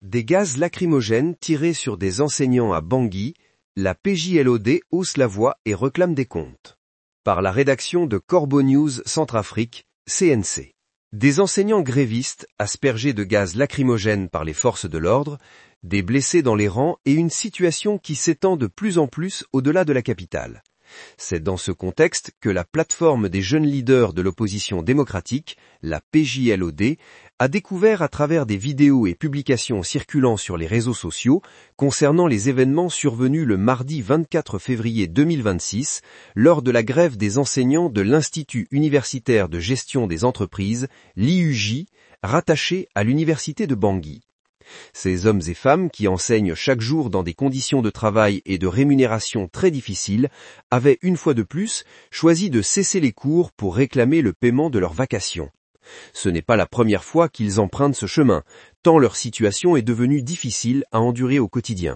Des gaz lacrymogènes tirés sur des enseignants à Bangui, la PJLOD hausse la voix et réclame des comptes. Par la rédaction de Corbeau News Centrafrique, CNC. Des enseignants grévistes, aspergés de gaz lacrymogène par les forces de l'ordre, des blessés dans les rangs et une situation qui s'étend de plus en plus au-delà de la capitale. C'est dans ce contexte que la plateforme des jeunes leaders de l'opposition démocratique, la PJLOD, a découvert à travers des vidéos et publications circulant sur les réseaux sociaux concernant les événements survenus le mardi 24 février 2026 lors de la grève des enseignants de l'Institut universitaire de gestion des entreprises, l'IUJ, rattaché à l'université de Bangui. Ces hommes et femmes qui enseignent chaque jour dans des conditions de travail et de rémunération très difficiles avaient une fois de plus choisi de cesser les cours pour réclamer le paiement de leurs vacations. Ce n'est pas la première fois qu'ils empruntent ce chemin, tant leur situation est devenue difficile à endurer au quotidien.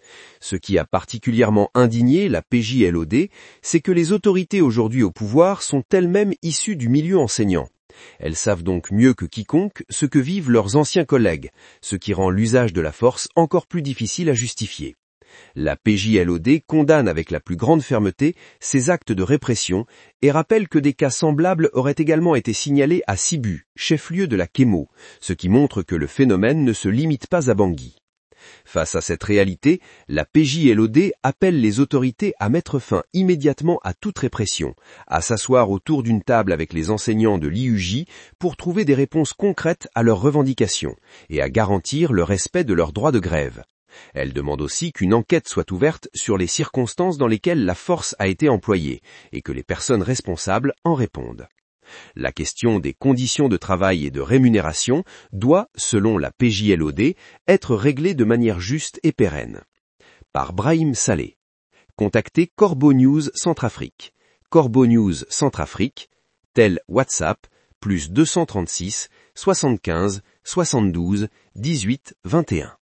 Ce qui a particulièrement indigné la PJLOD, c'est que les autorités aujourd'hui au pouvoir sont elles-mêmes issues du milieu enseignant. Elles savent donc mieux que quiconque ce que vivent leurs anciens collègues, ce qui rend l'usage de la force encore plus difficile à justifier. La PJLOD condamne avec la plus grande fermeté ces actes de répression et rappelle que des cas semblables auraient également été signalés à Sibu, chef-lieu de la Kémo, ce qui montre que le phénomène ne se limite pas à Bangui. Face à cette réalité, la PJLOD appelle les autorités à mettre fin immédiatement à toute répression, à s'asseoir autour d'une table avec les enseignants de l'IUJ pour trouver des réponses concrètes à leurs revendications et à garantir le respect de leurs droits de grève. Elle demande aussi qu'une enquête soit ouverte sur les circonstances dans lesquelles la force a été employée et que les personnes responsables en répondent. La question des conditions de travail et de rémunération doit, selon la PJLOD, être réglée de manière juste et pérenne. Par Brahim Saleh. Contactez Corbeau News Centrafrique. Corbeau News Centrafrique, tel WhatsApp, +236 75 72 18 21.